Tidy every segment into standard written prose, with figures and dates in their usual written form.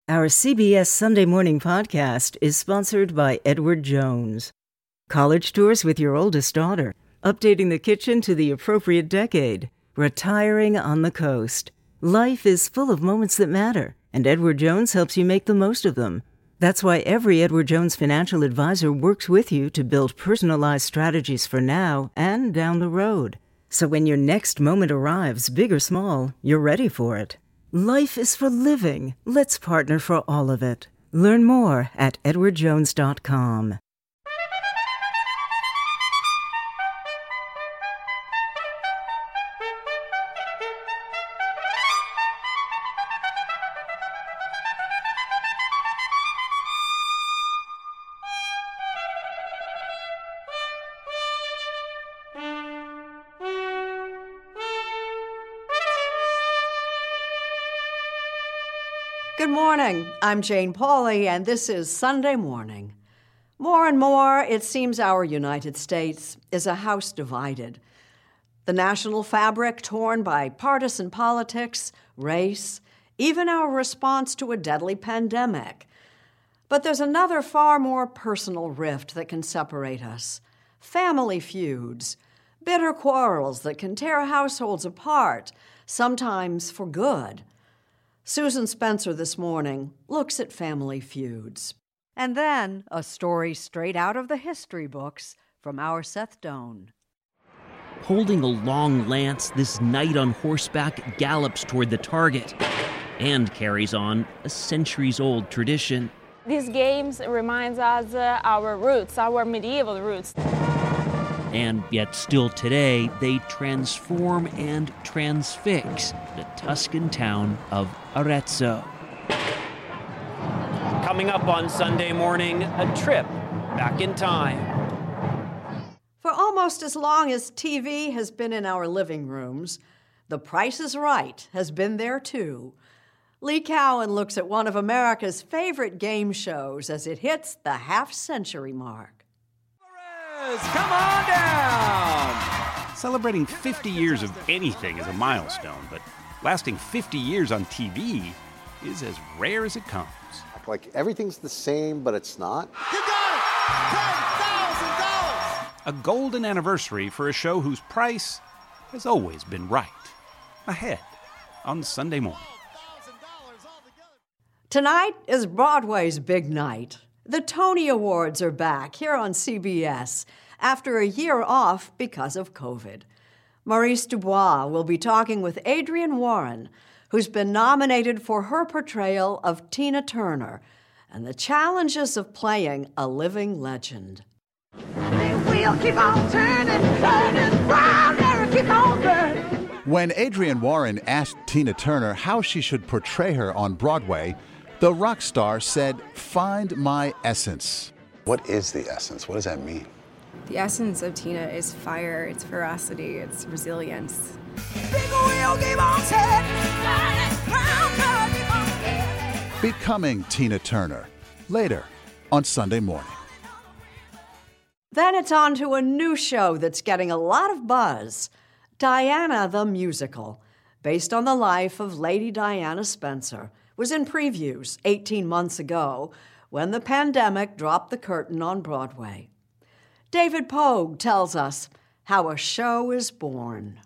Our CBS Sunday Morning podcast is sponsored by Edward Jones. College tours with your oldest daughter, updating the kitchen to the appropriate decade, retiring on the coast. Life is full of moments that matter, and Edward Jones helps you make the most of them. That's why every Edward Jones financial advisor works with you to build personalized strategies for now and down the road. So when your next moment arrives, big or small, you're ready for it. Life is for living. Let's partner for all of it. Learn more at edwardjones.com. Good morning. I'm Jane Pauley, and this is Sunday Morning. More and more, it seems our United States is a house divided. The national fabric torn by partisan politics, race, even our response to a deadly pandemic. But there's another far more personal rift that can separate us. Family feuds, bitter quarrels that can tear households apart, sometimes for good. Susan Spencer this morning looks at family feuds. And then a story straight out of the history books from our Seth Doan. Holding a long lance, this knight on horseback gallops toward the target and carries on a centuries-old tradition. These games reminds us our roots, our medieval roots. And yet still today, they transform and transfix the Tuscan town of Arezzo. Coming up on Sunday Morning, a trip back in time. For almost as long as TV has been in our living rooms, The Price is Right has been there too. Lee Cowan looks at one of America's favorite game shows as it hits the half-century mark. Come on down! Celebrating 50 years of anything is a milestone, but lasting 50 years on TV is as rare as it comes. Like everything's the same, but it's not. You got it! $10,000! A golden anniversary for a show whose price has always been right. Ahead on Sunday Morning. Tonight is Broadway's big night. The Tony Awards are back here on CBS after a year off because of COVID. Maurice Dubois will be talking with Adrienne Warren, who's been nominated for her portrayal of Tina Turner and the challenges of playing a living legend. We'll keep on turning, turning, round, keep on burning. When Adrienne Warren asked Tina Turner how she should portray her on Broadway, the rock star said, "Find my essence." What is the essence? What does that mean? The essence of Tina is fire, it's ferocity, it's resilience. Becoming Tina Turner, later on Sunday Morning. Then it's on to a new show that's getting a lot of buzz, Diana the Musical, based on the life of Lady Diana Spencer, was in previews 18 months ago when the pandemic dropped the curtain on Broadway. David Pogue tells us how a show is born.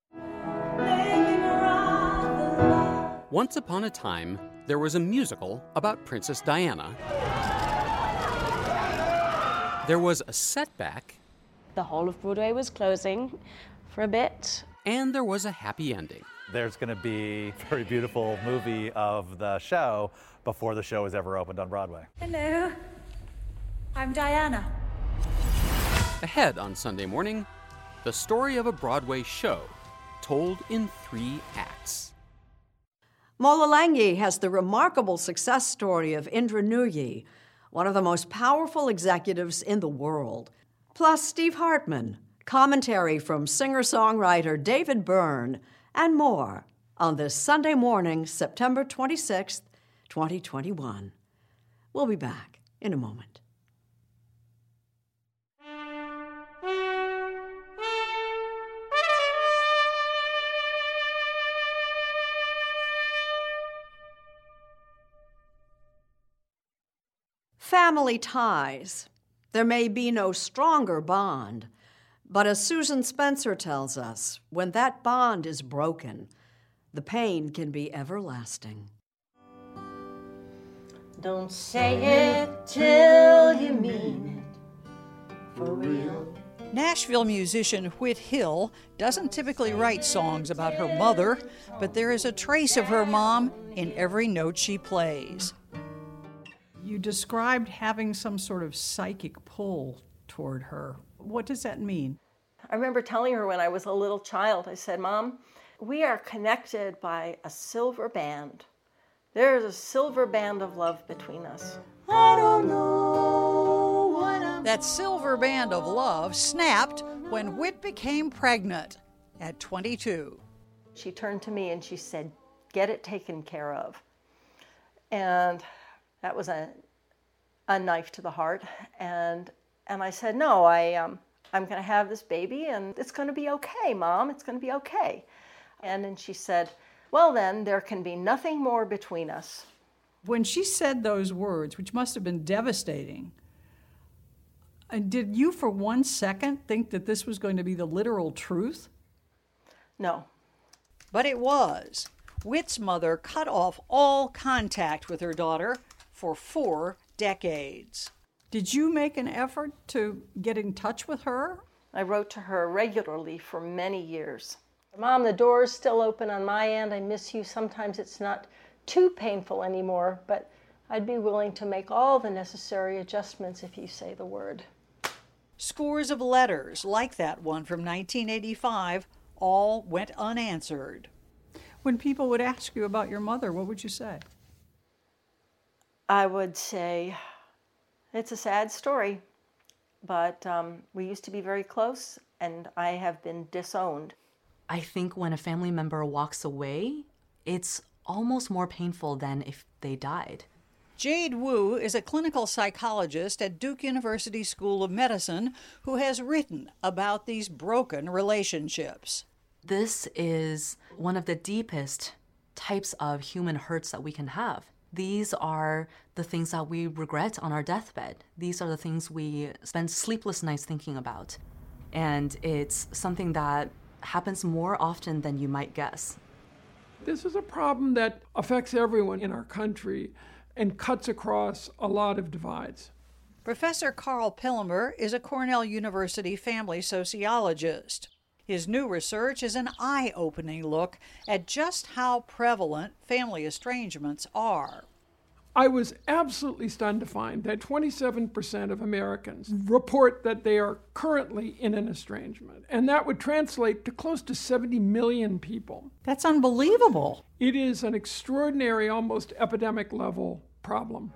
Once upon a time, there was a musical about Princess Diana. There was a setback. The whole of Broadway was closing for a bit. And there was a happy ending. There's going to be a very beautiful movie of the show before the show is ever opened on Broadway. Hello, I'm Diana. Ahead on Sunday Morning, the story of a Broadway show told in 3 acts. Mola Lenghi has the remarkable success story of Indra Nooyi, one of the most powerful executives in the world. Plus Steve Hartman, commentary from singer-songwriter David Byrne, and more on this Sunday morning, September 26th, 2021. We'll be back in a moment. Family ties. There may be no stronger bond, but as Susan Spencer tells us, when that bond is broken, the pain can be everlasting. Don't say it till you mean it, for real. Nashville musician Whit Hill doesn't typically write songs about her mother, but there is a trace of her mom in every note she plays. You described having some sort of psychic pull toward her. What does that mean? I remember telling her when I was a little child, I said, "Mom, we are connected by a silver band. There is a silver band of love between us." I don't know what I'm... That silver band of love snapped when Whit became pregnant at 22. She turned to me and she said, "Get it taken care of." And that was a knife to the heart. And I said, "No, I'm going to have this baby and it's going to be okay, Mom. It's going to be okay." And then she said, "Well, then there can be nothing more between us." When she said those words, which must have been devastating, did you for 1 second think that this was going to be the literal truth? No. But it was. Whit's mother cut off all contact with her daughter for 4 decades. Did you make an effort to get in touch with her? I wrote to her regularly for many years. "Mom, the door is still open on my end. I miss you. Sometimes it's not too painful anymore, but I'd be willing to make all the necessary adjustments if you say the word." Scores of letters like that one from 1985 all went unanswered. When people would ask you about your mother, what would you say? I would say, "It's a sad story, but we used to be very close, and I have been disowned." I think when a family member walks away, it's almost more painful than if they died. Jade Wu is a clinical psychologist at Duke University School of Medicine who has written about these broken relationships. This is one of the deepest types of human hurts that we can have. These are the things that we regret on our deathbed. These are the things we spend sleepless nights thinking about. And it's something that happens more often than you might guess. This is a problem that affects everyone in our country and cuts across a lot of divides. Professor Carl Pillemer is a Cornell University family sociologist. His new research is an eye-opening look at just how prevalent family estrangements are. I was absolutely stunned to find that 27% of Americans report that they are currently in an estrangement, and that would translate to close to 70 million people. That's unbelievable. It is an extraordinary, almost epidemic level problem.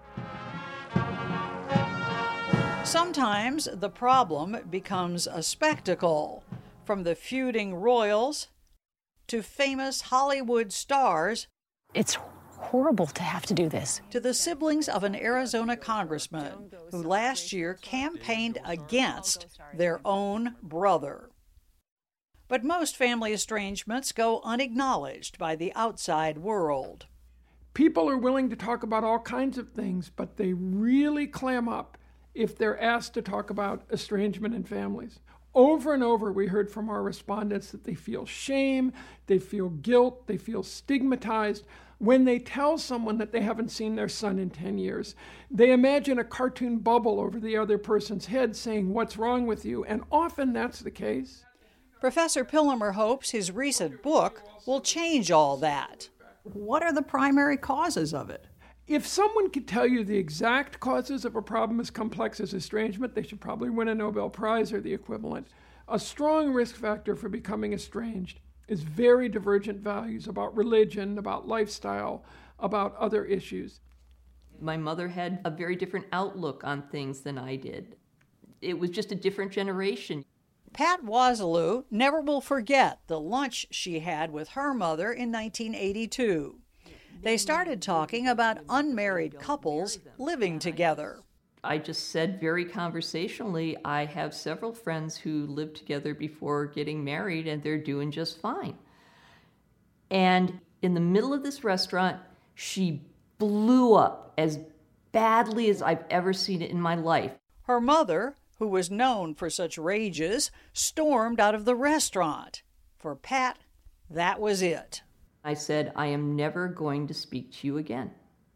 Sometimes the problem becomes a spectacle, from the feuding royals to famous Hollywood stars. It's horrible to have to do this. To the siblings of an Arizona congressman who last year campaigned against their own brother. But most family estrangements go unacknowledged by the outside world. People are willing to talk about all kinds of things, but they really clam up if they're asked to talk about estrangement in families. Over and over, we heard from our respondents that they feel shame, they feel guilt, they feel stigmatized when they tell someone that they haven't seen their son in 10 years. They imagine a cartoon bubble over the other person's head saying, "What's wrong with you?" And often that's the case. Professor Pillemer hopes his recent book will change all that. What are the primary causes of it? If someone could tell you the exact causes of a problem as complex as estrangement, they should probably win a Nobel Prize or the equivalent. A strong risk factor for becoming estranged is very divergent values about religion, about lifestyle, about other issues. My mother had a very different outlook on things than I did. It was just a different generation. Pat Wasilou never will forget the lunch she had with her mother in 1982. They started talking about unmarried couples living together. I just said very conversationally, I have several friends who lived together before getting married and they're doing just fine. And in the middle of this restaurant, she blew up as badly as I've ever seen it in my life. Her mother, who was known for such rages, stormed out of the restaurant. For Pat, that was it. I said, I am never going to speak to you again.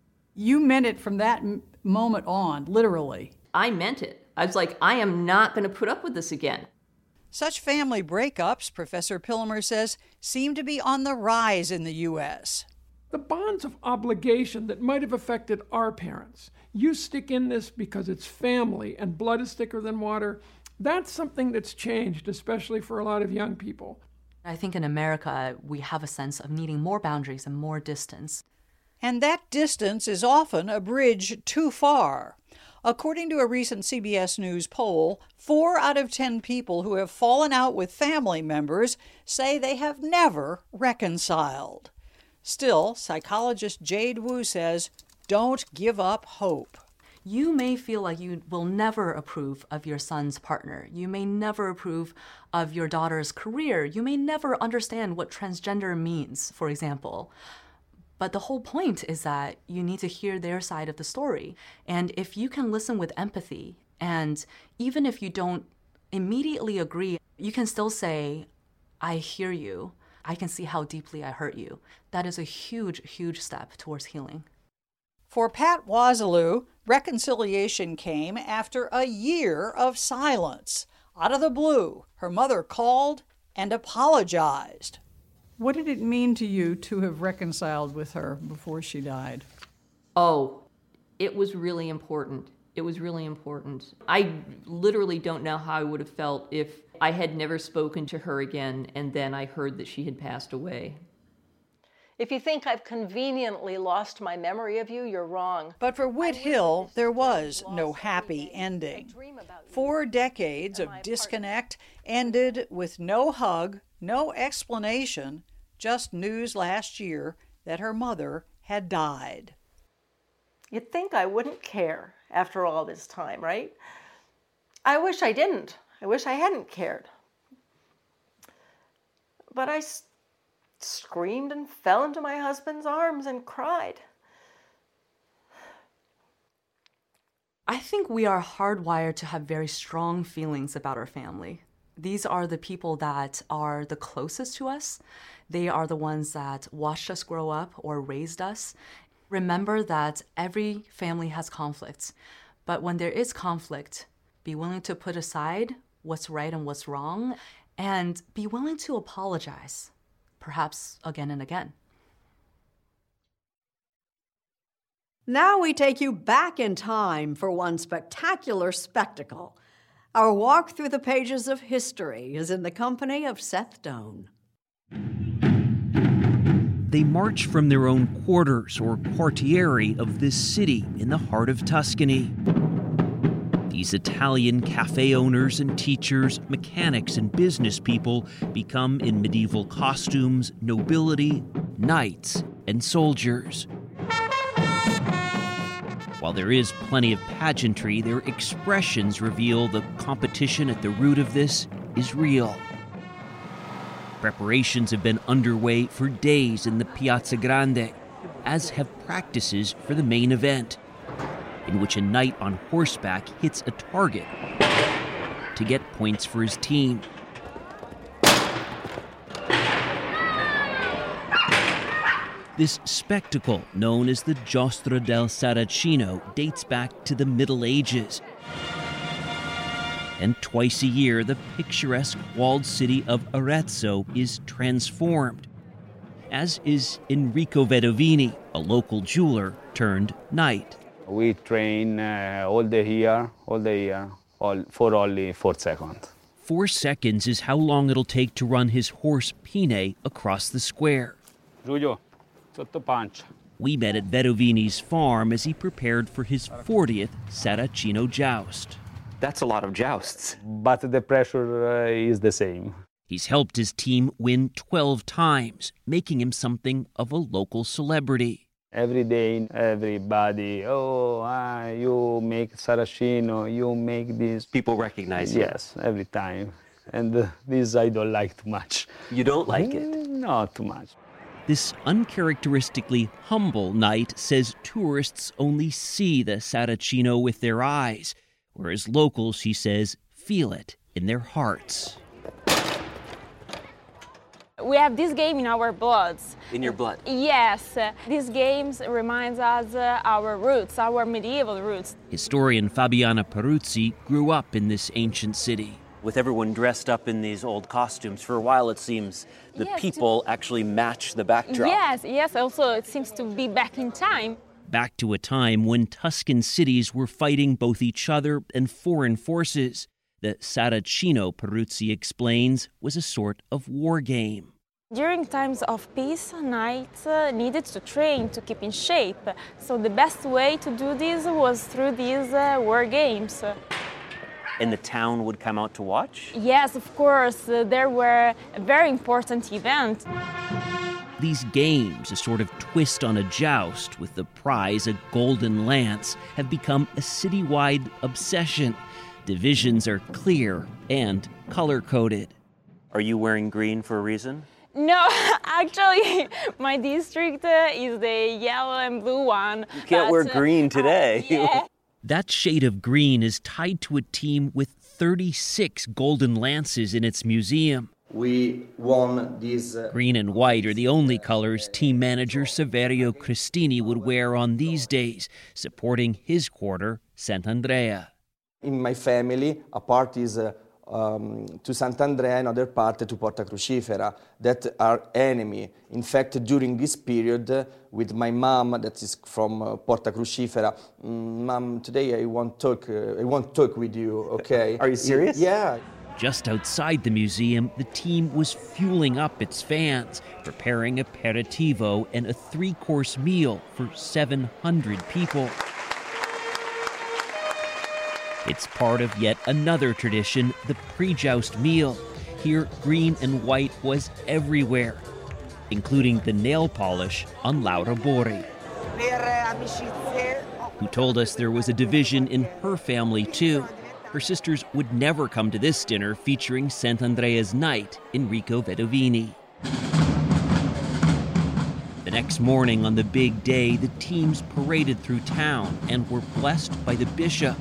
You meant it from that moment on, literally. I meant it. I was like, I am not going to put up with this again. Such family breakups, Professor Pillemer says, seem to be on the rise in the U.S. The bonds of obligation that might have affected our parents. You stick in this because it's family and blood is thicker than water. That's something that's changed, especially for a lot of young people. I think in America, we have a sense of needing more boundaries and more distance. And that distance is often a bridge too far. According to a recent CBS News poll, 4 out of 10 people who have fallen out with family members say they have never reconciled. Still, psychologist Jade Wu says, don't give up hope. You may feel like you will never approve of your son's partner. You may never approve of your daughter's career. You may never understand what transgender means, for example. But the whole point is that you need to hear their side of the story. And if you can listen with empathy, and even if you don't immediately agree, you can still say, I hear you. I can see how deeply I hurt you. That is a huge, huge step towards healing. For Pat Wazaloo, reconciliation came after a year of silence. Out of the blue, her mother called and apologized. What did it mean to you to have reconciled with her before she died? Oh, it was really important. It was really important. I literally don't know how I would have felt if I had never spoken to her again and then I heard that she had passed away. If you think I've conveniently lost my memory of you, you're wrong. But for Whit Hill, there was no happy ending. 4 decades of disconnect ended with no hug, no explanation, just news last year that her mother had died. You'd think I wouldn't care after all this time, right? I wish I didn't. I wish I hadn't cared. But I screamed and fell into my husband's arms and cried. I think we are hardwired to have very strong feelings about our family. These are the people that are the closest to us. They are the ones that watched us grow up or raised us. Remember that every family has conflicts, but when there is conflict, be willing to put aside what's right and what's wrong, and be willing to apologize, perhaps again and again. Now we take you back in time for one spectacular spectacle. Our walk through the pages of history is in the company of Seth Doane. They march from their own quarters or quartieri of this city in the heart of Tuscany. These Italian cafe owners and teachers, mechanics and business people become in medieval costumes nobility, knights, and soldiers. While there is plenty of pageantry, their expressions reveal the competition at the root of this is real. Preparations have been underway for days in the Piazza Grande, as have practices for the main event, in which a knight on horseback hits a target to get points for his team. This spectacle, known as the Giostra del Saracino, dates back to the Middle Ages. And twice a year, the picturesque walled city of Arezzo is transformed, as is Enrico Vedovini, a local jeweler turned knight. We train all the year, for only 4 seconds. 4 seconds is how long it'll take to run his horse Pine across the square. Giulio, sotto pancia. We met at Vedovini's farm as he prepared for his 40th Saracino joust. That's a lot of jousts. But the pressure is the same. He's helped his team win 12 times, making him something of a local celebrity. Every day, everybody, you make Saracino, you make this. People recognize you? Yes, every time. And this I don't like too much. You don't like it? Not too much. This uncharacteristically humble knight says tourists only see the Saracino with their eyes, whereas locals, he says, feel it in their hearts. We have this game in our bloods. In your blood? Yes. These games reminds us our roots, our medieval roots. Historian Fabiana Peruzzi grew up in this ancient city. With everyone dressed up in these old costumes, for a while it seems the people actually match the backdrop. Yes, also it seems to be back in time. Back to a time when Tuscan cities were fighting both each other and foreign forces. The Saracino, Peruzzi explains, was a sort of war game. During times of peace, knights needed to train to keep in shape. So the best way to do this was through these war games. And the town would come out to watch? Yes, of course. There were a very important event. These games, a sort of twist on a joust with the prize a golden lance, have become a citywide obsession. Divisions are clear and color-coded. Are you wearing green for a reason? No, actually, my district is the yellow and blue one. You can't wear green today. Yeah. That shade of green is tied to a team with 36 golden lances in its museum. We won these... Green and white are the only colors team manager Saverio Cristini would wear on these days, supporting his quarter, Sant'Andrea. In my family, a part is to Sant'Andrea, another part to Porta Crucifera, that are enemy. In fact, during this period, with my mom, that is from Porta Crucifera, Mom, today I won't talk with you, okay? Are you serious? Yeah. Just outside the museum, the team was fueling up its fans, preparing aperitivo and a 3-course meal for 700 people. It's part of yet another tradition, the pre-joust meal. Here, green and white was everywhere, including the nail polish on Laura Bori, who told us there was a division in her family, too. Her sisters would never come to this dinner featuring Sant'Andrea's knight, Enrico Vedovini. The next morning on the big day, the teams paraded through town and were blessed by the bishop.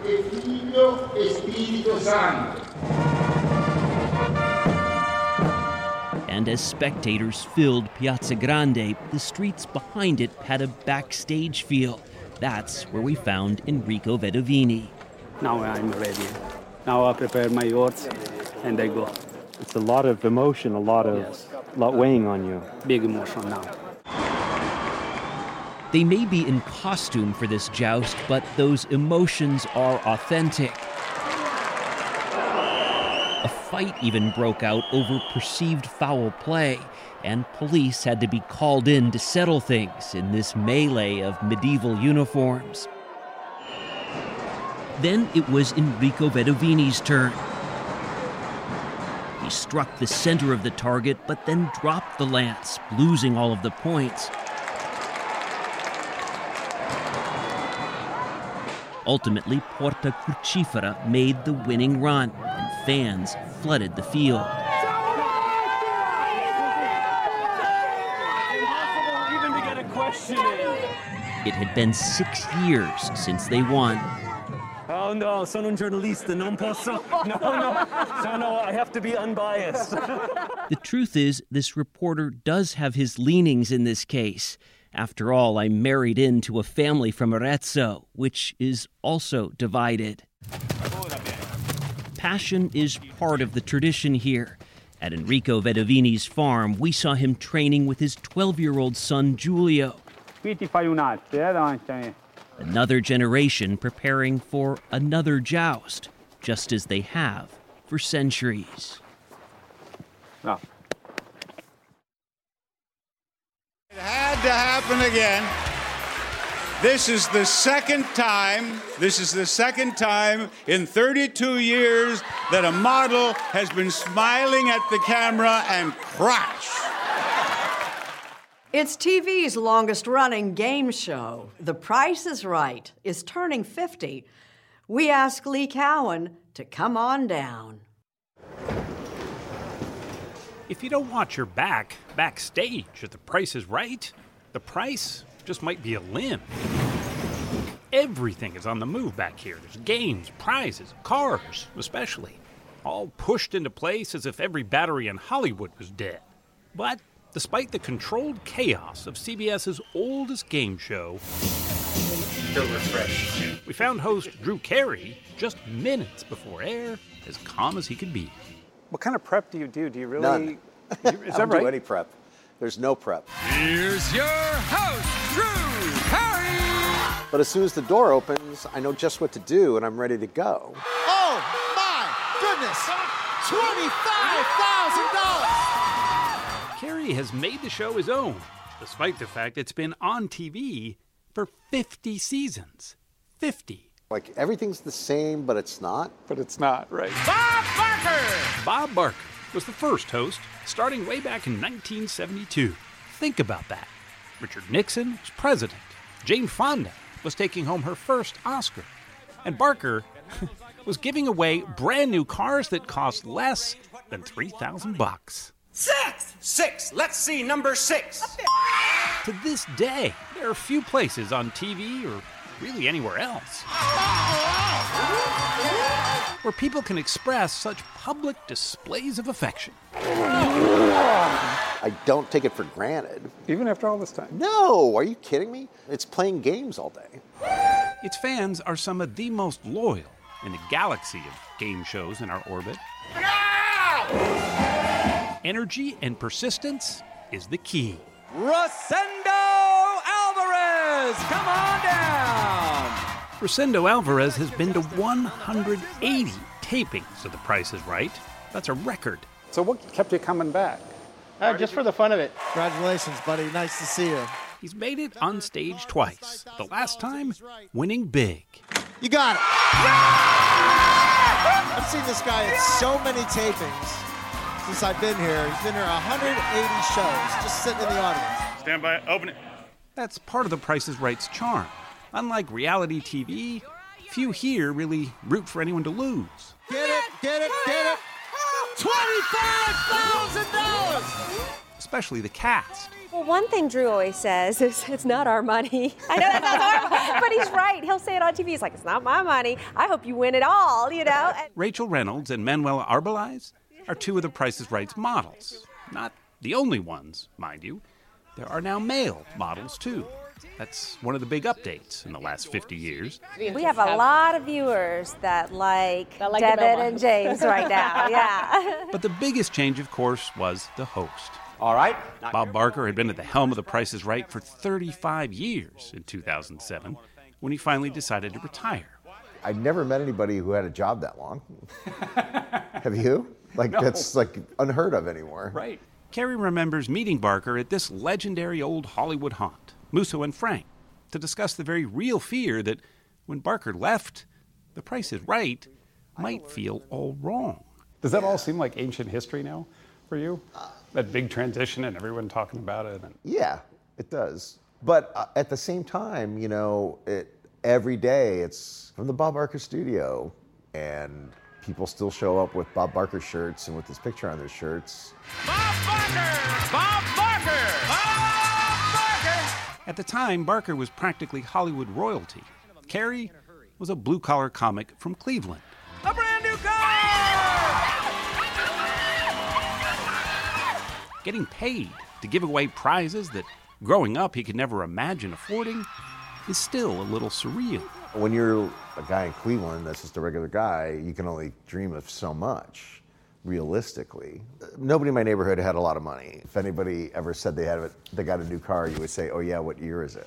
And as spectators filled Piazza Grande, the streets behind it had a backstage feel. That's where we found Enrico Vedovini. Now I'm ready. Now I prepare my horse and I go. It's a lot of emotion, a lot weighing on you. Big emotion now. They may be in costume for this joust, but those emotions are authentic. A fight even broke out over perceived foul play, and police had to be called in to settle things in this melee of medieval uniforms. Then it was Enrico Vedovini's turn. He struck the center of the target, but then dropped the lance, losing all of the points. Ultimately, Porta Crucifera made the winning run, and fans flooded the field. Even to get a question in. It had been 6 years since they won. Oh no, sono un giornalista, non posso. No, I have to be unbiased. The truth is, this reporter does have his leanings in this case. After all, I'm married into a family from Arezzo, which is also divided. Passion is part of the tradition here. At Enrico Vedovini's farm, we saw him training with his 12-year-old son, Giulio. Another generation preparing for another joust, just as they have for centuries. No. It had to happen again. This is the second time in 32 years that a model has been smiling at the camera and crash. It's TV's longest-running game show. The Price is Right is turning 50. We ask Lee Cowan to come on down. If you don't watch your backstage at The Price is Right, the price just might be a limb. Everything is on the move back here. There's games, prizes, cars, especially, all pushed into place as if every battery in Hollywood was dead. But despite the controlled chaos of CBS's oldest game show, we found host Drew Carey just minutes before air, as calm as he could be. What kind of prep do you do? Do you really? None. Is that I don't right? do any prep. There's no prep. Here's your host, Drew Carey. But as soon as the door opens, I know just what to do, and I'm ready to go. Oh, my goodness! $25,000! Carey has made the show his own, despite the fact it's been on TV for 50 seasons. 50. Like, everything's the same, but it's not. But it's not, right? Bob Barker! Bob Barker was the first host, starting way back in 1972. Think about that. Richard Nixon was president. Jane Fonda was taking home her first Oscar. And Barker was giving away brand new cars that cost less than $3,000. Six. Let's see number 6. To this day, there are few places on TV or really anywhere else where people can express such public displays of affection. I don't take it for granted. Even after all this time? No, are you kidding me? It's playing games all day. Its fans are some of the most loyal in the galaxy of game shows in our orbit. Energy and persistence is the key. Rosendo Alvarez, come on down. Rosendo Alvarez has been to 180 tapings of The Price is Right. That's a record. So what kept you coming back? Just for the fun of it. Congratulations, buddy. Nice to see you. He's made it on stage twice. The last time, winning big. You got it. I've seen this guy at so many tapings since I've been here. He's been here 180 shows, just sitting in the audience. Stand by, open it. That's part of The Price is Right's charm. Unlike reality TV, few here really root for anyone to lose. Get it. $25,000! Especially the cast. Well, one thing Drew always says is, it's not our money. I know that sounds horrible, but he's right. He'll say it on TV. He's like, it's not my money. I hope you win it all, you know? Rachel Reynolds and Manuela Arbelez are two of The Price is Right's models. Not the only ones, mind you. There are now male models, too. That's one of the big updates in the last 50 years. We have a lot of viewers that like Devin and James right now, yeah. But the biggest change, of course, was the host. All right. Bob Barker had been at the helm of The Price is Right for 35 years in 2007 when he finally decided to retire. I'd never met anybody who had a job that long. Have you? No. That's unheard of anymore. Right. Carey remembers meeting Barker at this legendary old Hollywood haunt, Musso and Frank, to discuss the very real fear that when Barker left, The Price is Right might feel all wrong. Does that all seem like ancient history now for you? That big transition and everyone talking about it? Yeah, it does. But at the same time, every day it's from the Bob Barker studio, and people still show up with Bob Barker shirts and with his picture on their shirts. Bob Barker! Bob Barker! Bob Barker! At the time, Barker was practically Hollywood royalty. Carey was a blue-collar comic from Cleveland. A brand new car! Getting paid to give away prizes that, growing up, he could never imagine affording is still a little surreal. When you're a guy in Cleveland that's just a regular guy, you can only dream of so much, realistically. Nobody in my neighborhood had a lot of money. If anybody ever said they got a new car, you would say, oh yeah, what year is it?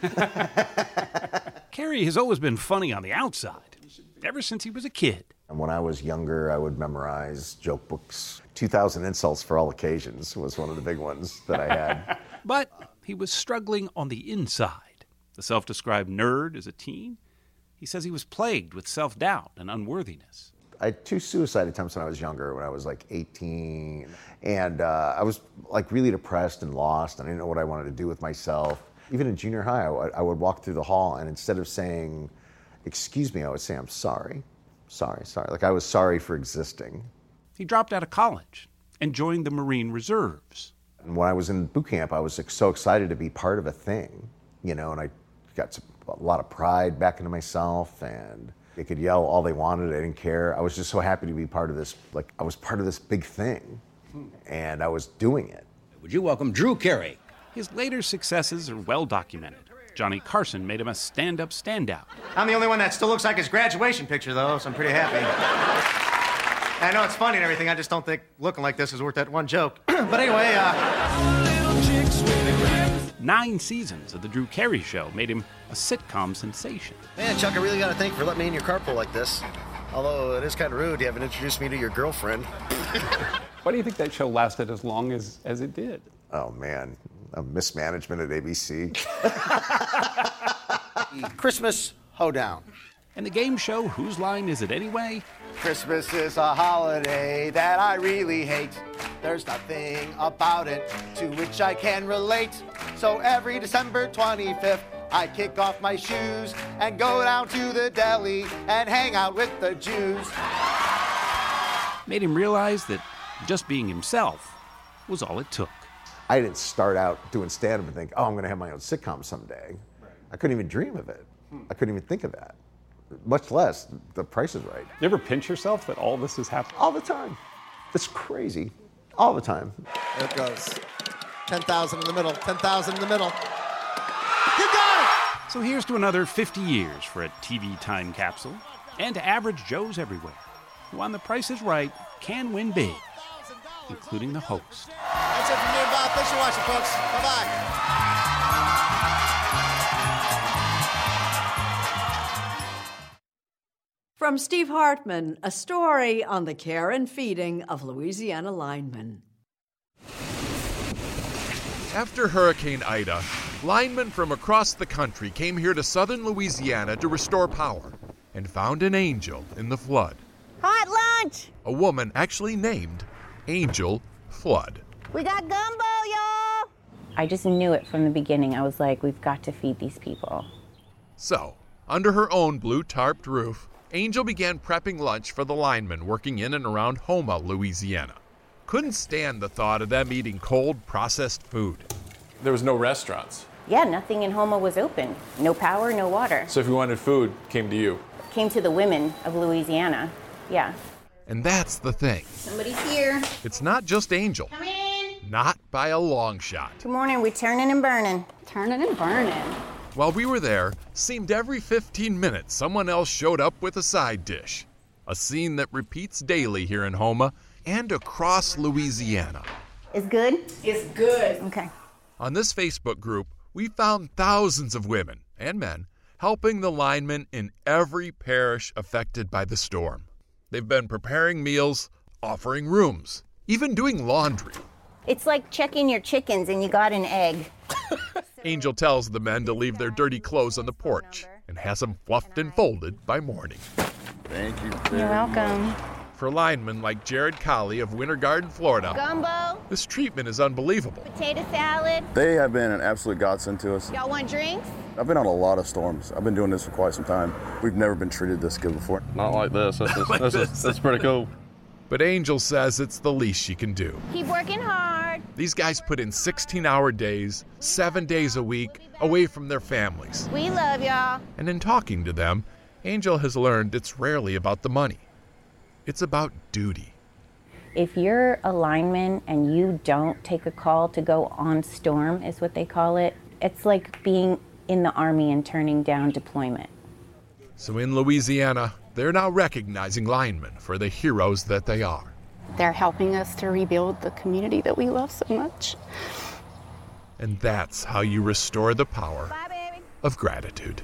Carey has always been funny on the outside, ever since he was a kid. And when I was younger, I would memorize joke books. 2,000 insults for all occasions was one of the big ones that I had. But he was struggling on the inside. The self-described nerd as a teen, he says he was plagued with self-doubt and unworthiness. I had 2 suicide attempts when I was younger, when I was 18. And I was really depressed and lost, and I didn't know what I wanted to do with myself. Even in junior high, I would walk through the hall, and instead of saying, excuse me, I would say, I'm sorry. Sorry. I was sorry for existing. He dropped out of college, and joined the Marine Reserves. And when I was in boot camp, I was so excited to be part of a thing, and I got a lot of pride back into myself, and they could yell all they wanted. I didn't care. I was just so happy to be part of this, I was part of this big thing, and I was doing it. Would you welcome Drew Carey? His later successes are well documented. Johnny Carson made him a stand-up standout. I'm the only one that still looks like his graduation picture, though, so I'm pretty happy. I know it's funny and everything, I just don't think looking like this is worth that one joke. But anyway, 9 seasons of The Drew Carey Show made him a sitcom sensation. Man, Chuck, I really got to thank you for letting me in your carpool like this. Although it is kind of rude you haven't introduced me to your girlfriend. Why do you think that show lasted as long as it did? Oh, man. A mismanagement at ABC. Christmas hoedown. And the game show, Whose Line Is It Anyway? Christmas is a holiday that I really hate. There's nothing about it to which I can relate. So every December 25th, I kick off my shoes and go down to the deli and hang out with the Jews. Made him realize that just being himself was all it took. I didn't start out doing stand-up and think, I'm going to have my own sitcom someday. I couldn't even dream of it. I couldn't even think of that. Much less, The Price is Right. You ever pinch yourself that all this is happening? All the time. It's crazy. All the time. There it goes. 10,000 in the middle. 10,000 in the middle. You got it! So here's to another 50 years for a TV time capsule, and to average Joes everywhere, who on The Price is Right can win big, including the host. That's it from me and Bob. Thanks for watching, folks. Bye-bye. From Steve Hartman, a story on the care and feeding of Louisiana linemen. After Hurricane Ida, linemen from across the country came here to southern Louisiana to restore power and found an angel in the flood. Hot lunch! A woman actually named Angel Flood. We got gumbo, y'all! I just knew it from the beginning. I was like, we've got to feed these people. So, under her own blue tarped roof, Angel began prepping lunch for the linemen working in and around Houma, Louisiana. Couldn't stand the thought of them eating cold, processed food. There was no restaurants. Yeah, nothing in Houma was open. No power, no water. So if you wanted food, came to you. Came to the women of Louisiana, yeah. And that's the thing. Somebody's here. It's not just Angel. Come in. Not by a long shot. Good morning, we turning and burning. Turning and burning. While we were there, seemed every 15 minutes someone else showed up with a side dish. A scene that repeats daily here in Houma and across Louisiana. It's good? It's good. Okay. On this Facebook group, we found thousands of women and men helping the linemen in every parish affected by the storm. They've been preparing meals, offering rooms, even doing laundry. It's like checking your chickens and you got an egg. Angel tells the men to leave their dirty clothes on the porch and has them fluffed and folded by morning. Thank you. You're welcome. For linemen like Jared Colley of Winter Garden, Florida, Gumbo. This treatment is unbelievable. Potato salad. They have been an absolute godsend to us. Y'all want drinks? I've been on a lot of storms. I've been doing this for quite some time. We've never been treated this good before. Not like this. That's pretty cool. But Angel says it's the least she can do. Keep working hard. These guys put in 16-hour days, 7 days a week, away from their families. We love y'all. And in talking to them, Angel has learned it's rarely about the money. It's about duty. If you're a lineman and you don't take a call to go on storm, is what they call it, it's like being in the Army and turning down deployment. So in Louisiana, they're now recognizing linemen for the heroes that they are. They're helping us to rebuild the community that we love so much. And that's how you restore the power of gratitude.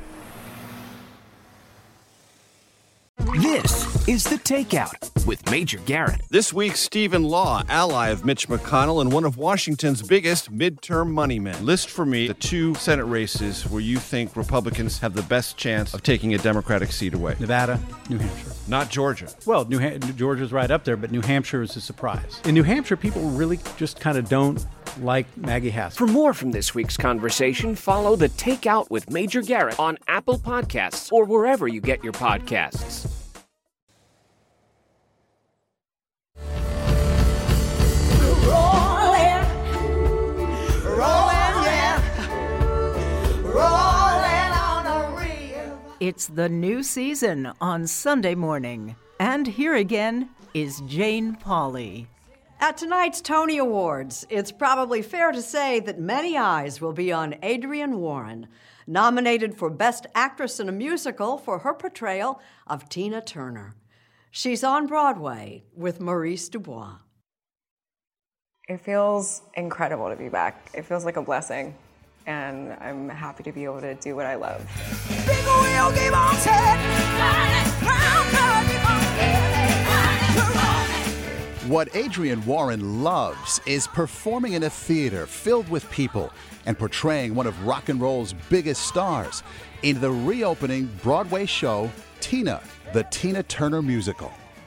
This is The Takeout with Major Garrett. This week, Stephen Law, ally of Mitch McConnell and one of Washington's biggest midterm money men. List for me the 2 Senate races where you think Republicans have the best chance of taking a Democratic seat away. Nevada, New Hampshire. Not Georgia. Well, Georgia's right up there, but New Hampshire is a surprise. In New Hampshire, people really just kind of don't like Maggie Haskell. For more from this week's conversation, follow The Takeout with Major Garrett on Apple Podcasts or wherever you get your podcasts. It's the new season on Sunday morning. And here again is Jane Pauley. At tonight's Tony Awards, it's probably fair to say that many eyes will be on Adrienne Warren, nominated for Best Actress in a Musical for her portrayal of Tina Turner. She's on Broadway with Maurice Dubois. It feels incredible to be back. It feels like a blessing, and I'm happy to be able to do what I love. What Adrienne Warren loves is performing in a theater filled with people and portraying one of rock and roll's biggest stars in the reopening Broadway show, Tina, the Tina Turner Musical.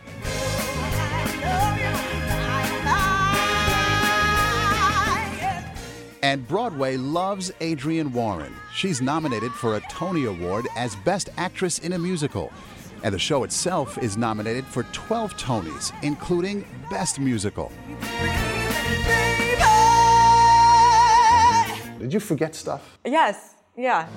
And Broadway loves Adrienne Warren. She's nominated for a Tony Award as Best Actress in a Musical. And the show itself is nominated for 12 Tonys, including Best Musical. Did you forget stuff? Yes, yeah.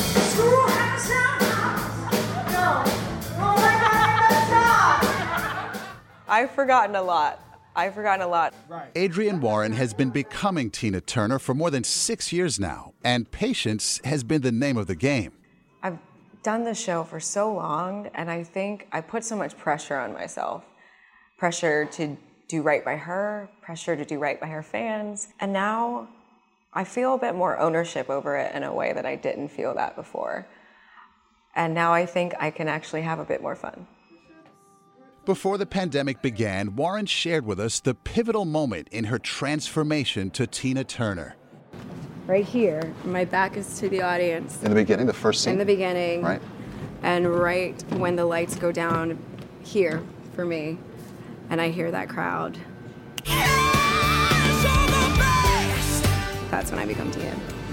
I've forgotten a lot. Right. Adrienne Warren has been becoming Tina Turner for more than 6 years now, and patience has been the name of the game. I've done the show for so long, and I think I put so much pressure on myself. Pressure to do right by her, pressure to do right by her fans, and now I feel a bit more ownership over it in a way that I didn't feel that before. And now I think I can actually have a bit more fun. Before the pandemic began, Warren shared with us the pivotal moment in her transformation to Tina Turner. Right here, my back is to the audience. In the beginning, the first scene? In the beginning. Right. And right when the lights go down here for me, and I hear that crowd. That's when I become Tina.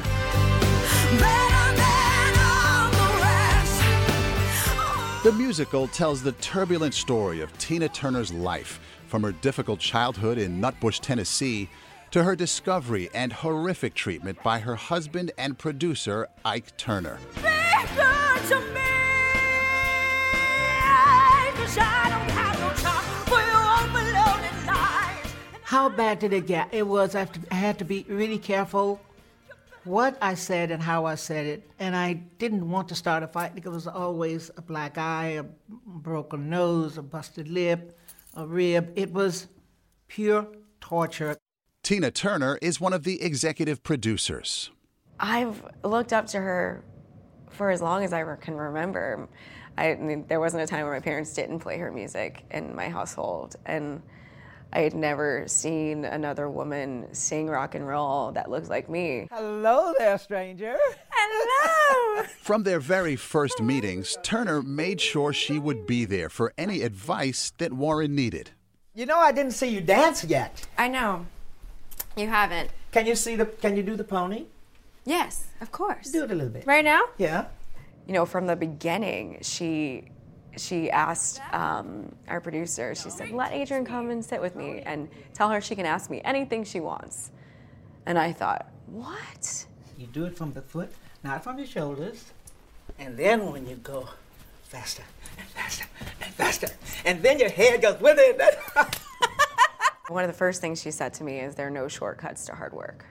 The musical tells the turbulent story of Tina Turner's life, from her difficult childhood in Nutbush, Tennessee, to her discovery and horrific treatment by her husband and producer, Ike Turner. How bad did it get? It was, I had to be really careful what I said and how I said it. And I didn't want to start a fight because it was always a black eye, a broken nose, a busted lip, a rib. It was pure torture. Tina Turner is one of the executive producers. I've looked up to her for as long as I can remember. I mean, there wasn't a time where my parents didn't play her music in my household. And I had never seen another woman sing rock and roll that looks like me. Hello there, stranger. Hello. From their very first meetings, Turner made sure she would be there for any advice that Warren needed. You know, I didn't see you dance yet. I know. You haven't. Can you do the pony? Yes, of course. Do it a little bit. Right now? Yeah. You know, from the beginning, she asked our producer, she said, let Adrienne come and sit with me and tell her she can ask me anything she wants. And I thought, what? You do it from the foot, not from your shoulders. And then when you go faster and faster and faster, and then your head goes with it. One of the first things she said to me is, there are no shortcuts to hard work.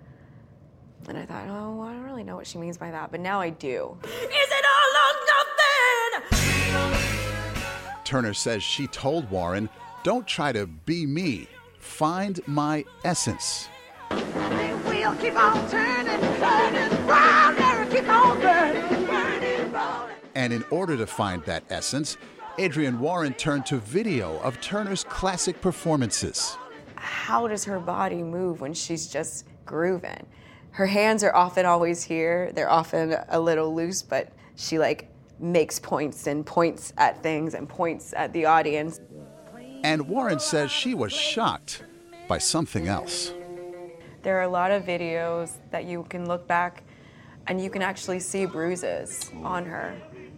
And I thought, oh, well, I don't really know what she means by that, but now I do. Is it all or nothing? Turner says she told Warren, don't try to be me, find my essence. We'll keep on turning, turning, round, keep on burning, burning, burning. And in order to find that essence, Adrienne Warren turned to video of Turner's classic performances. How does her body move when she's just grooving? Her hands are often always here. They're often a little loose, but she makes points and points at things and points at the audience. And Warren says she was shocked by something else. There are a lot of videos that you can look back and you can actually see bruises on her.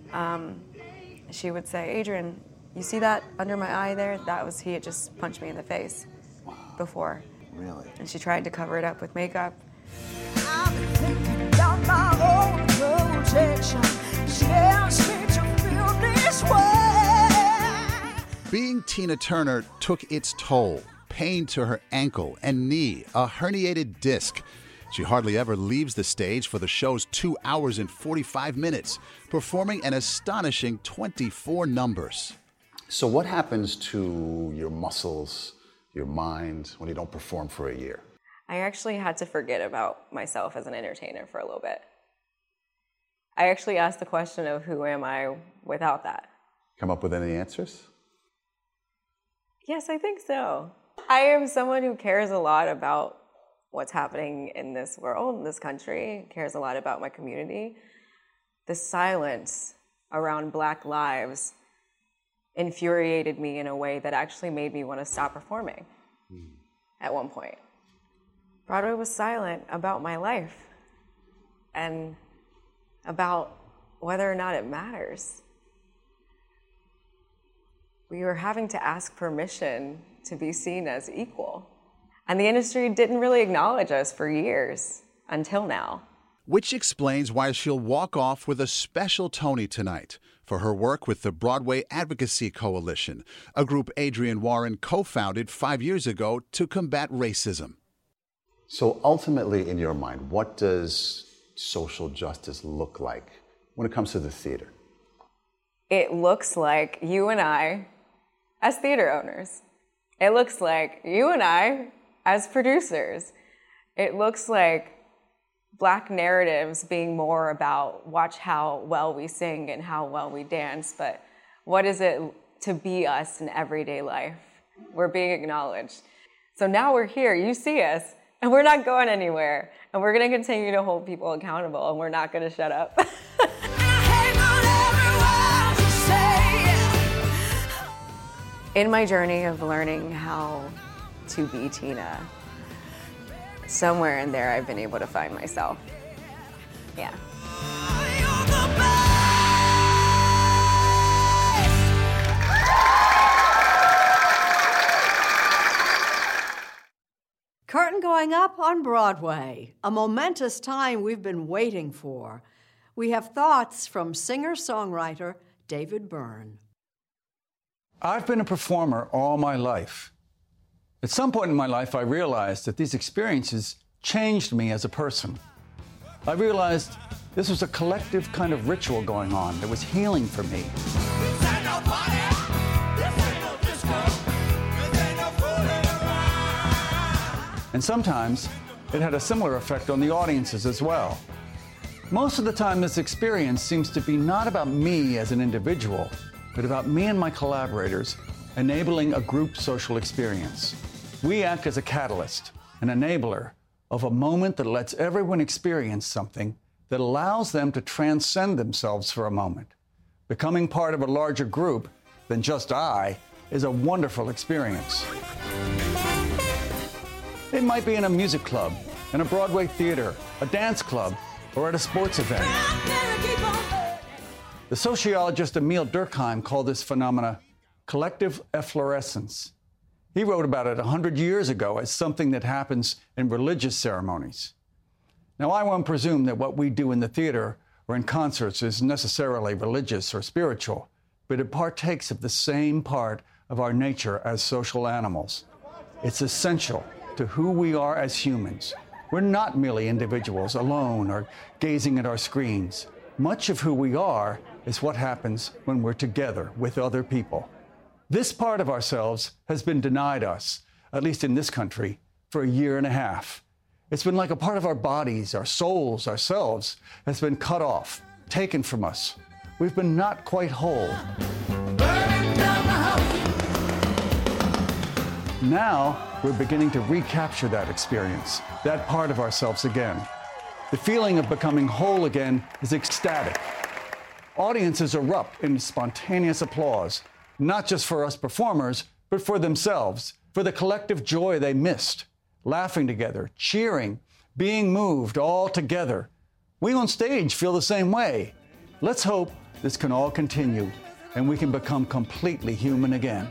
She would say, Adrienne, you see that under my eye there? He had just punched me in the face before. Really? And she tried to cover it up with makeup. I've been thinking about my own protection. Yeah, Tina Turner took its toll. Pain to her ankle and knee, a herniated disc. She hardly ever leaves the stage for the show's 2 hours and 45 minutes, performing an astonishing 24 numbers. So what happens to your muscles, your mind, when you don't perform for a year? I actually had to forget about myself as an entertainer for a little bit. I actually asked the question of who am I without that? Come up with any answers? Yes, I think so. I am someone who cares a lot about what's happening in this world, in this country, cares a lot about my community. The silence around Black lives infuriated me in a way that actually made me want to stop performing at one point. Broadway was silent about my life and about whether or not it matters. We were having to ask permission to be seen as equal. And the industry didn't really acknowledge us for years, until now. Which explains why she'll walk off with a special Tony tonight for her work with the Broadway Advocacy Coalition, a group Adrienne Warren co-founded 5 years ago to combat racism. So ultimately, in your mind, what does social justice look like when it comes to the theater? It looks like you and I, as theater owners. It looks like you and I, as producers. It looks like Black narratives being more about watch how well we sing and how well we dance, but what is it to be us in everyday life? We're being acknowledged. So now we're here, you see us, and we're not going anywhere. And we're gonna continue to hold people accountable, and we're not gonna shut up. In my journey of learning how to be Tina, somewhere in there I've been able to find myself. Yeah. Curtain going up on Broadway, a momentous time we've been waiting for. We have thoughts from singer-songwriter David Byrne. I've been a performer all my life. At some point in my life, I realized that these experiences changed me as a person. I realized this was a collective kind of ritual going on that was healing for me. And sometimes it had a similar effect on the audiences as well. Most of the time, this experience seems to be not about me as an individual, but about me and my collaborators enabling a group social experience. We act as a catalyst, an enabler of a moment that lets everyone experience something that allows them to transcend themselves for a moment. Becoming part of a larger group than just I is a wonderful experience. It might be in a music club, in a Broadway theater, a dance club, or at a sports event. The sociologist Emile Durkheim called this phenomena collective efflorescence. He wrote about it 100 years ago as something that happens in religious ceremonies. Now, I won't presume that what we do in the theater or in concerts is necessarily religious or spiritual, but it partakes of the same part of our nature as social animals. It's essential to who we are as humans. We're not merely individuals alone or gazing at our screens. Much of who we are is what happens when we're together with other people. This part of ourselves has been denied us, at least in this country, for 1.5 years. It's been like a part of our bodies, our souls, ourselves has been cut off, taken from us. We've been not quite whole. Now, we're beginning to recapture that experience, that part of ourselves again. The feeling of becoming whole again is ecstatic. Audiences erupt in spontaneous applause, not just for us performers, but for themselves, for the collective joy they missed, laughing together, cheering, being moved all together. We on stage feel the same way. Let's hope this can all continue and we can become completely human again.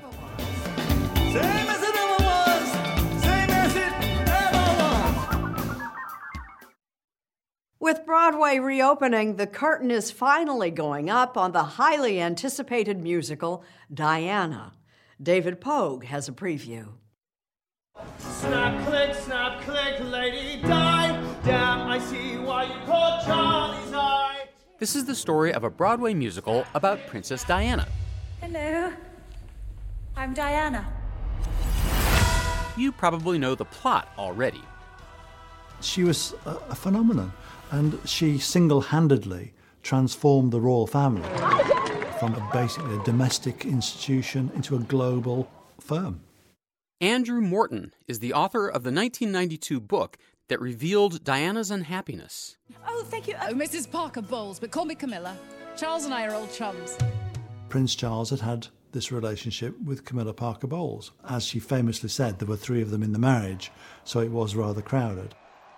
With Broadway reopening, the curtain is finally going up on the highly anticipated musical, Diana. David Pogue has a preview. Snap, click, lady, die. Damn, I see why you call Charlie's eye. This is the story of a Broadway musical about Princess Diana. Hello, I'm Diana. You probably know the plot already. She was a phenomenon, and she single-handedly transformed the royal family from basically a domestic institution into a global firm. Andrew Morton is the author of the 1992 book that revealed Diana's unhappiness. Oh, thank you. Oh, Mrs. Parker Bowles, but call me Camilla. Charles and I are old chums. Prince Charles had this relationship with Camilla Parker Bowles. As she famously said, there were 3 of them in the marriage, so it was rather crowded.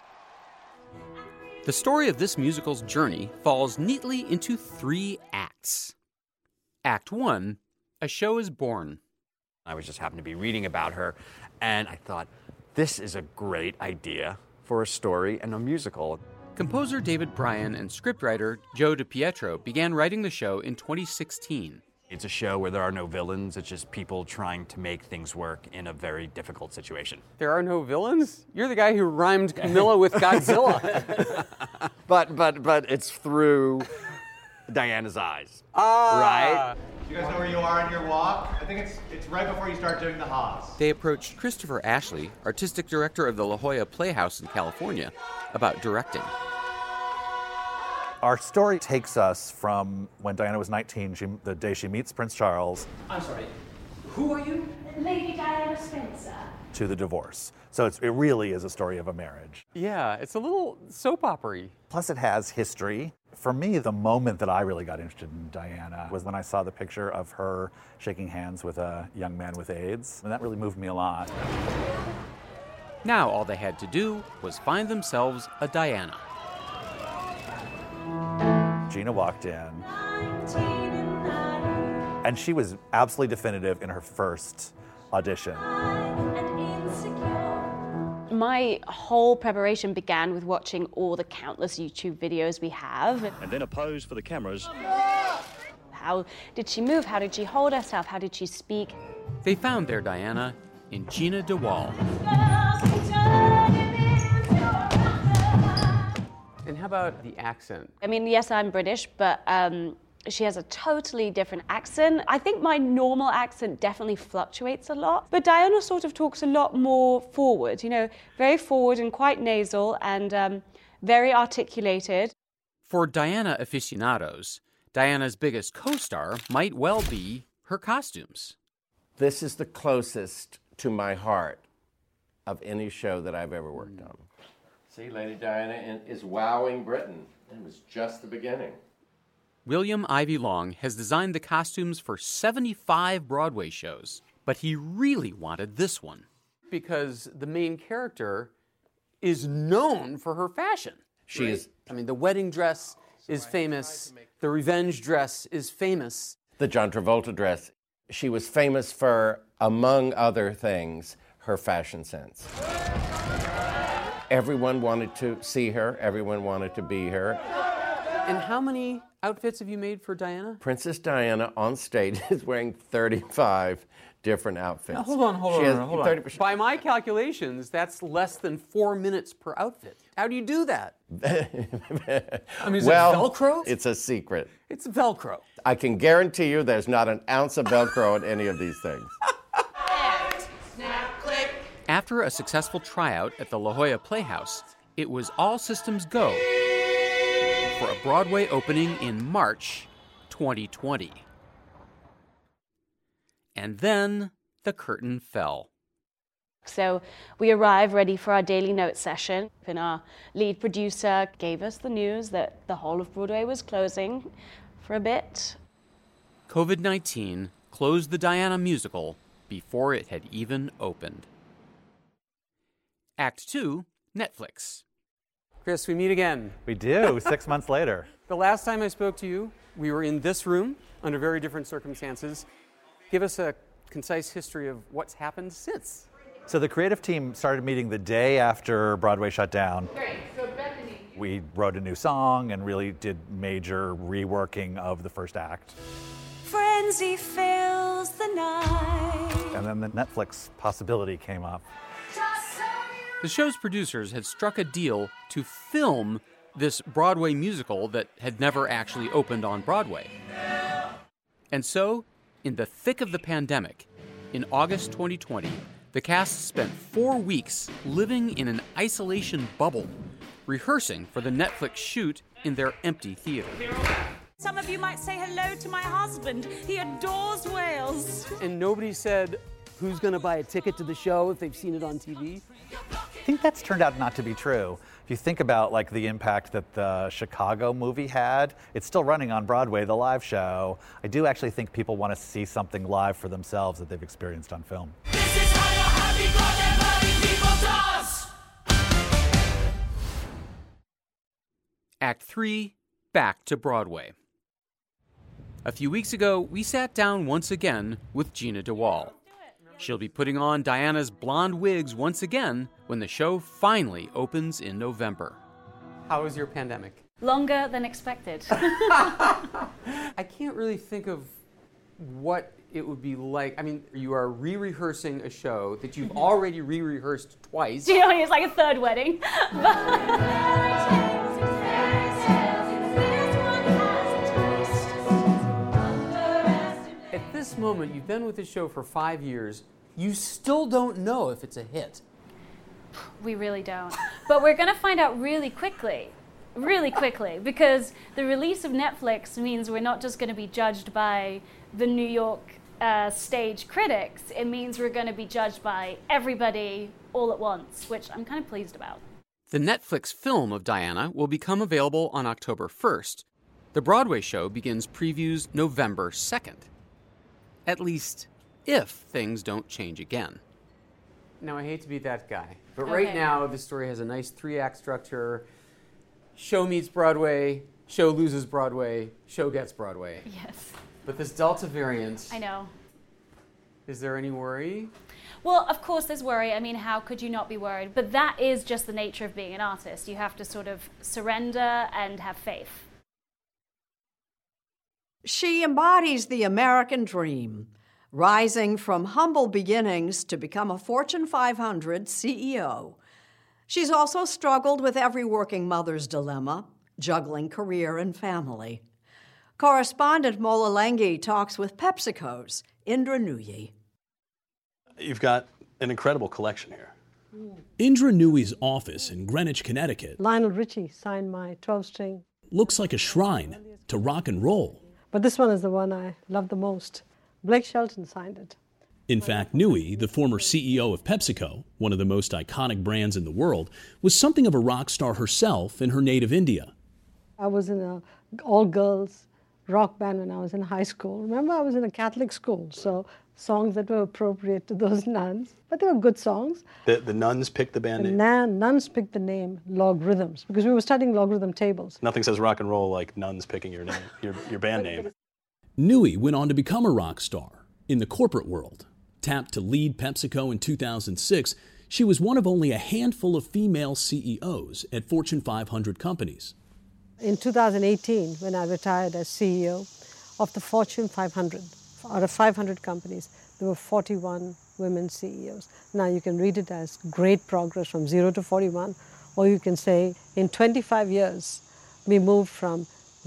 The story of this musical's journey falls neatly into 3 acts. Act 1, a show is born. I was just happened to be reading about her, and I thought, this is a great idea for a story and a musical. Composer David Bryan and scriptwriter Joe DiPietro began writing the show in 2016. It's a show where there are no villains, it's just people trying to make things work in a very difficult situation. There are no villains? You're the guy who rhymed Camilla with Godzilla. But it's through Diana's eyes, right? Do you guys know where you are on your walk? I think it's right before you start doing the Haas. They approached Christopher Ashley, artistic director of the La Jolla Playhouse in California, about directing. Our story takes us from when Diana was 19, the day she meets Prince Charles. I'm sorry, who are you? Lady Diana Spencer. To the divorce. So it really is a story of a marriage. Yeah, it's a little soap opera-y. Plus it has history. For me, the moment that I really got interested in Diana was when I saw the picture of her shaking hands with a young man with AIDS, and that really moved me a lot. Now all they had to do was find themselves a Diana. Gina walked in, and she was absolutely definitive in her first audition. My whole preparation began with watching all the countless YouTube videos we have. And then a pose for the cameras. How did she move? How did she hold herself? How did she speak? They found their Diana in Gina DeWall. And how about the accent? I mean, yes, I'm British, but she has a totally different accent. I think my normal accent definitely fluctuates a lot, but Diana sort of talks a lot more forward, very forward and quite nasal and very articulated. For Diana aficionados, Diana's biggest co-star might well be her costumes. This is the closest to my heart of any show that I've ever worked on. See, Lady Diana is wowing Britain. It was just the beginning. William Ivey Long has designed the costumes for 75 Broadway shows, but he really wanted this one. Because the main character is known for her fashion. She is. I mean, the wedding dress is famous. The revenge dress is famous. The John Travolta dress. She was famous for, among other things, her fashion sense. Everyone wanted to see her. Everyone wanted to be her. And how many outfits have you made for Diana? Princess Diana on stage is wearing 35 different outfits. Now, hold on. By my calculations, that's less than 4 minutes per outfit. How do you do that? I mean, is it Velcro? It's a secret. It's Velcro. I can guarantee you there's not an ounce of Velcro in any of these things. After a successful tryout at the La Jolla Playhouse, it was all systems go for a Broadway opening in March 2020. And then the curtain fell. So we arrived ready for our daily note session, and our lead producer gave us the news that the whole of Broadway was closing for a bit. COVID-19 closed the Diana musical before it had even opened. Act 2, Netflix. Chris, we meet again. We do, 6 months later. The last time I spoke to you, we were in this room under very different circumstances. Give us a concise history of what's happened since. So the creative team started meeting the day after Broadway shut down. Great, so Bethany. We wrote a new song and really did major reworking of the first act. Friends frenzy fills the night. And then the Netflix possibility came up. The show's producers had struck a deal to film this Broadway musical that had never actually opened on Broadway. And so, in the thick of the pandemic, in August 2020, the cast spent 4 weeks living in an isolation bubble, rehearsing for the Netflix shoot in their empty theater. Some of you might say hello to my husband. He adores Wales. And nobody said who's going to buy a ticket to the show if they've seen it on TV? I think that's turned out not to be true. If you think about like the impact that the Chicago movie had, it's still running on Broadway, the live show. I do actually think people want to see something live for themselves that they've experienced on film. This is how your happy goddamn people does. Act 3, back to Broadway. A few weeks ago, we sat down once again with Jeanna de Waal. She'll be putting on Diana's blonde wigs once again when the show finally opens in November. How was your pandemic? Longer than expected. I can't really think of what it would be like. I mean, you are re-rehearsing a show that you've already re-rehearsed twice. Do you know, it's like a third wedding. At this moment, you've been with the show for 5 years. You still don't know if it's a hit. We really don't. But we're going to find out really quickly, because the release of Netflix means we're not just going to be judged by the New York stage critics. It means we're going to be judged by everybody all at once, which I'm kind of pleased about. The Netflix film of Diana will become available on October 1st. The Broadway show begins previews November 2nd. At least, if things don't change again. Now, I hate to be that guy, but Okay. right now the story has a nice 3-act structure. Show meets Broadway, show loses Broadway, show gets Broadway. Yes. But this Delta variant, I know. is there any worry? Well, of course there's worry. I mean, how could you not be worried? But that is just the nature of being an artist. You have to sort of surrender and have faith. She embodies the American dream, rising from humble beginnings to become a Fortune 500 CEO. She's also struggled with every working mother's dilemma, juggling career and family. Correspondent Mola Lenghi talks with PepsiCo's Indra Nooyi. You've got an incredible collection here. Indra Nooyi's office in Greenwich, Connecticut Lionel Richie signed my 12-string. looks like a shrine to rock and roll. But this one is the one I love the most. Blake Shelton signed it. In fact, Nooyi, the former CEO of PepsiCo, one of the most iconic brands in the world, was something of a rock star herself in her native India. I was in an all-girls rock band when I was in high school. Remember, I was in a Catholic school, so songs that were appropriate to those nuns. But they were good songs. The nuns picked the band The name. nuns picked the name Logarithms because we were studying logarithm tables. Nothing says rock and roll like nuns picking your name, your band name. Nooyi went on to become a rock star in the corporate world. Tapped to lead PepsiCo in 2006, she was one of only a handful of female CEOs at Fortune 500 companies. In 2018, when I retired as CEO of the Fortune 500, out of 500 companies, there were 41 women CEOs. Now you can read it as great progress from 0 to 41, or you can say in 25 years, we moved from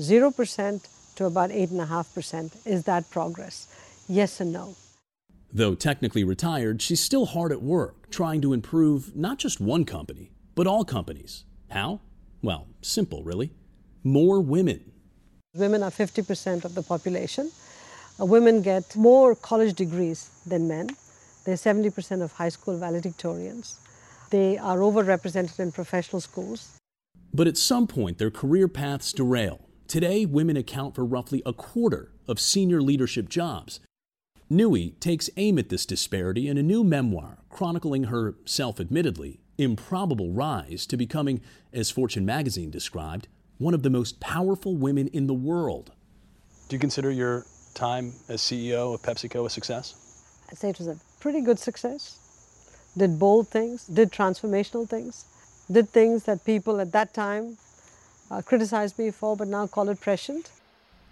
0% to about 8.5%. Is that progress? Yes and no. Though technically retired, she's still hard at work, trying to improve not just one company, but all companies. How? Well, simple, really. More women. Women are 50% of the population. Women get more college degrees than men. They're 70% of high school valedictorians. They are overrepresented in professional schools. But at some point, their career paths derail. Today, women account for roughly a quarter of senior leadership jobs. Nooyi takes aim at this disparity in a new memoir chronicling her self-admittedly improbable rise to becoming, as Fortune magazine described, one of the most powerful women in the world. Do you consider your time as CEO of PepsiCo a success? I'd say it was a pretty good success. Did bold things, did transformational things, did things that people at that time criticized me for, but now call it prescient.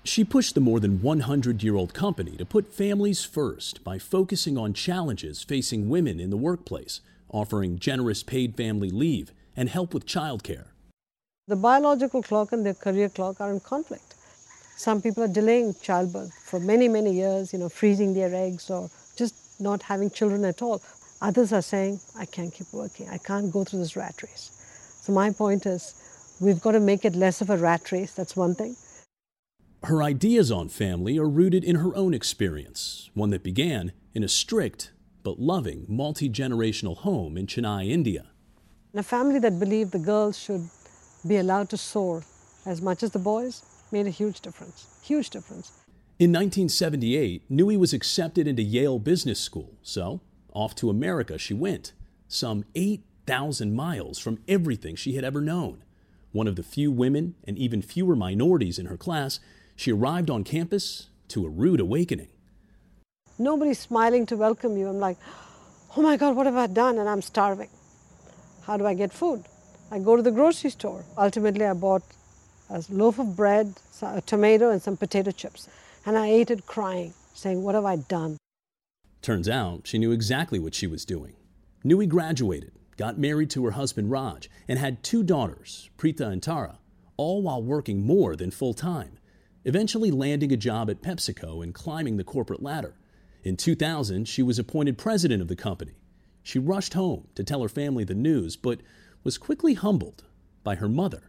She pushed the more than 100-year-old company to put families first by focusing on challenges facing women in the workplace, offering generous paid family leave and help with childcare. The biological clock and the career clock are in conflict. Some people are delaying childbirth for many, many years, freezing their eggs or just not having children at all. Others are saying, I can't keep working. I can't go through this rat race. So my point is, we've got to make it less of a rat race. That's one thing. Her ideas on family are rooted in her own experience, one that began in a strict but loving multi-generational home in Chennai, India. A family that believed the girls should be allowed to soar as much as the boys made a huge difference. Huge difference. In 1978, Nui was accepted into Yale Business School, so off to America she went, some 8,000 miles from everything she had ever known. One of the few women and even fewer minorities in her class, she arrived on campus to a rude awakening. Nobody's smiling to welcome you. I'm like, oh my God, what have I done? And I'm starving. How do I get food? I go to the grocery store. Ultimately, I bought a loaf of bread, a tomato, and some potato chips. And I ate it crying, saying, what have I done? Turns out she knew exactly what she was doing. Nui graduated, got married to her husband Raj, and had 2 daughters, Preeta and Tara, all while working more than full-time, eventually landing a job at PepsiCo and climbing the corporate ladder. In 2000, she was appointed president of the company. She rushed home to tell her family the news, but was quickly humbled by her mother.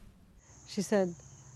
She said,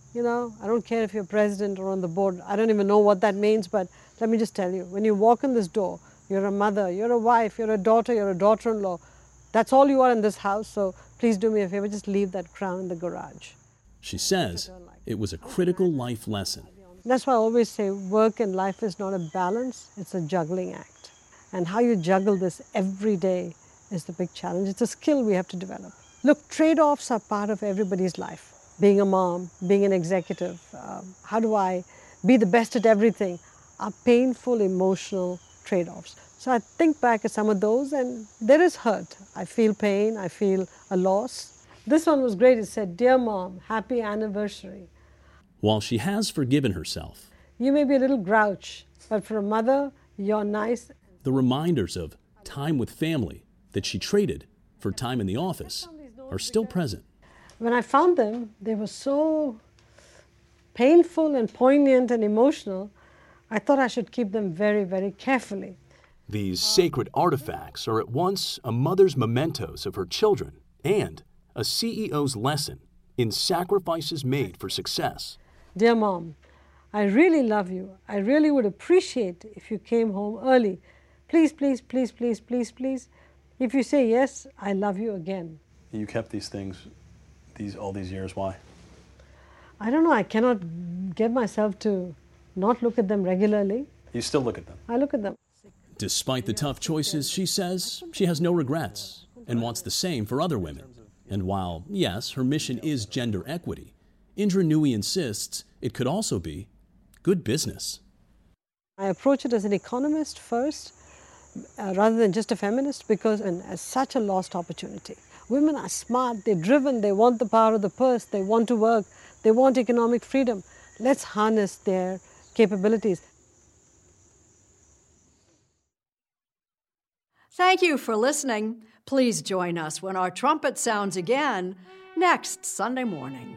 I don't care if you're president or on the board. I don't even know what that means, but let me just tell you, when you walk in this door, you're a mother, you're a wife, you're a daughter, you're a daughter-in-law. That's all you are in this house, so please do me a favor, just leave that crown in the garage. She says it was a critical life lesson. That's why I always say work and life is not a balance, it's a juggling act. And how you juggle this every day is the big challenge. It's a skill we have to develop. Look, trade-offs are part of everybody's life. Being a mom, being an executive, how do I be the best at everything, are painful, emotional trade-offs. So I think back at some of those and there is hurt. I feel pain, I feel a loss. This one was great. It said, Dear Mom, happy anniversary. While she has forgiven herself, you may be a little grouch, but for a mother, you're nice. The reminders of time with family that she traded for time in the office are still present. When I found them, they were so painful and poignant and emotional, I thought I should keep them very, very carefully. These sacred artifacts are at once a mother's mementos of her children and a CEO's lesson in sacrifices made for success. Dear Mom, I really love you. I really would appreciate if you came home early. Please, please, please, please, please, please. If you say yes, I love you again. You kept these things all these years. Why? I don't know. I cannot get myself to not look at them regularly. You still look at them? I look at them. Despite the tough choices, she says she has no regrets and wants the same for other women. And while, yes, her mission is gender equity, Indra Nooyi insists it could also be good business. I approach it as an economist first, rather than just a feminist, because as such a lost opportunity. Women are smart, they're driven, they want the power of the purse, they want to work, they want economic freedom. Let's harness their capabilities. Thank you for listening. Please join us when our trumpet sounds again next Sunday morning.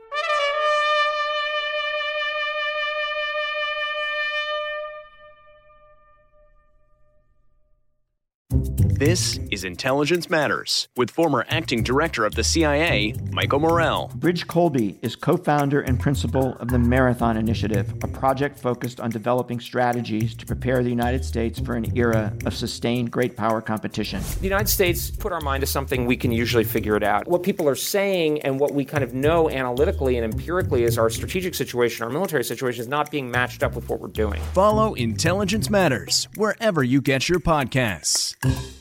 This is Intelligence Matters with former acting director of the CIA, Michael Morell. Ridge Colby is co-founder and principal of the Marathon Initiative, a project focused on developing strategies to prepare the United States for an era of sustained great power competition. The United States put our mind to something, we can usually figure it out. What people are saying and what we kind of know analytically and empirically is our strategic situation, our military situation is not being matched up with what we're doing. Follow Intelligence Matters wherever you get your podcasts.